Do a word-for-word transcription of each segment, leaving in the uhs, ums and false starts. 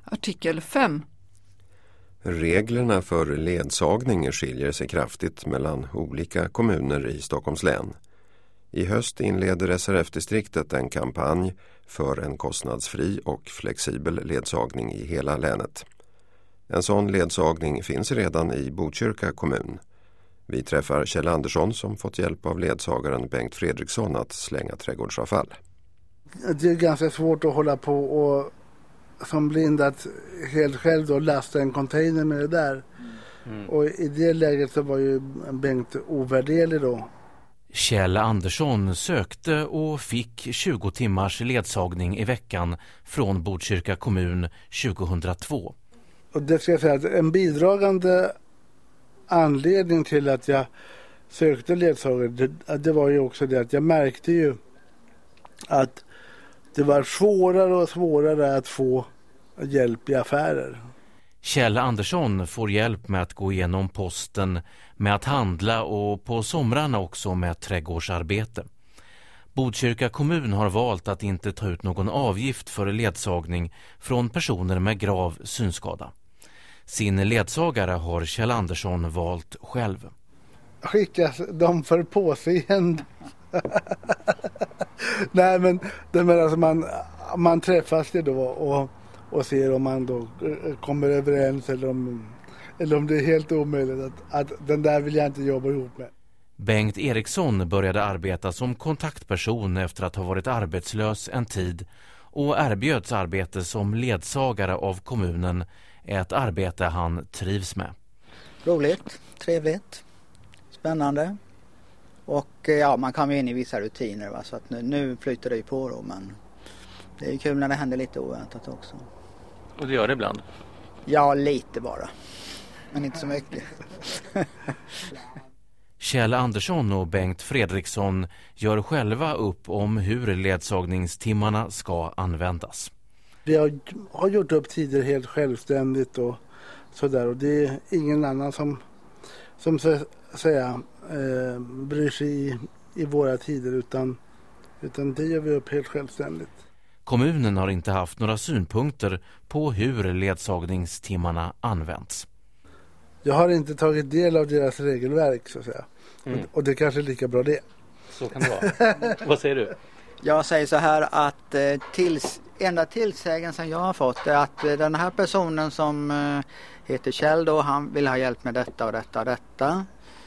Artikel fem. Reglerna för ledsagning skiljer sig kraftigt mellan olika kommuner i Stockholms län. I höst inleder S R F-distriktet en kampanj för en kostnadsfri och flexibel ledsagning i hela länet. En sån ledsagning finns redan i Botkyrka kommun. Vi träffar Kjell Andersson som fått hjälp av ledsagaren Bengt Fredriksson att slänga trädgårdsavfall. Det är ganska svårt att hålla på och som blind att helt själv då lasta en container med det där. Mm. Och i det läget så var ju Bengt ovärderlig då. Kjell Andersson sökte och fick tjugo timmars ledsagning i veckan från Botkyrka kommun tjugohundratvå. Och det ska jag säga att en bidragande anledning till att jag sökte ledsagare, det, det var ju också det att jag märkte ju att det var svårare och svårare att få hjälp i affärer. Kjell Andersson får hjälp med att gå igenom posten, med att handla och på somrarna också med trädgårdsarbete. Botkyrka kommun har valt att inte ta ut någon avgift för ledsagning från personer med grav synskada. Sin ledsagare har Kjell Andersson valt själv. Skickas de för påseende? Nej, men det menar alltså man, man träffas ju då och, och ser om man då kommer överens eller om, eller om det är helt omöjligt att, att den där vill jag inte jobba ihop med. Bengt Eriksson började arbeta som kontaktperson efter att ha varit arbetslös en tid och erbjöds arbete som ledsagare av kommunen, ett arbete han trivs med. Roligt, trevligt, spännande. Och ja, man kommer in i vissa rutiner, va? Så att nu, nu flyter det ju på då, men det är kul när det händer lite oväntat också. Och det gör det ibland? Ja, lite bara, men inte så mycket. Kjell Andersson och Bengt Fredriksson gör själva upp om hur ledsagningstimmarna ska användas. Vi har, har gjort upp tider helt självständigt och sådär, och det är ingen annan som, som så säga eh, bryr sig i, i våra tider, utan, utan det gör vi upp helt självständigt. Kommunen har inte haft några synpunkter på hur ledsagningstimmarna används. Jag har inte tagit del av deras regelverk, så att säga. Mm. Och det är kanske lika bra det. Så kan det vara. Vad säger du? Jag säger så här att tills, enda tillsägelsen jag har fått är att den här personen som heter Kjell då, han vill ha hjälp med detta och detta och detta.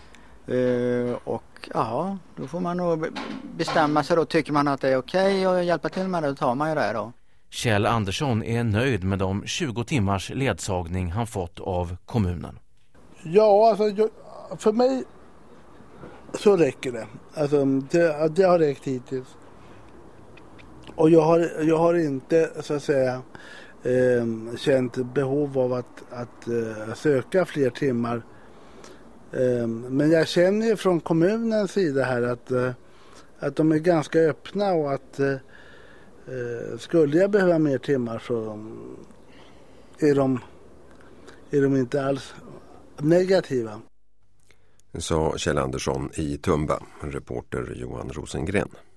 Och ja, då får man nog bestämma sig då. Tycker man att det är okej okay att hjälpa till med det, då tar man ju det då. Kjell Andersson är nöjd med de tjugo timmars ledsagning han fått av kommunen. Ja, alltså jag, för mig så räcker det. Alltså det, det har räckt hittills. Och jag har, jag har inte så att säga eh, känt behov av att, att eh, söka fler timmar. Eh, men jag känner ju från kommunens sida här att, eh, att de är ganska öppna, och att eh, skulle jag behöva mer timmar så är de, är de inte alls negativa. Sa Kjell Andersson i Tumba, reporter Johan Rosengren.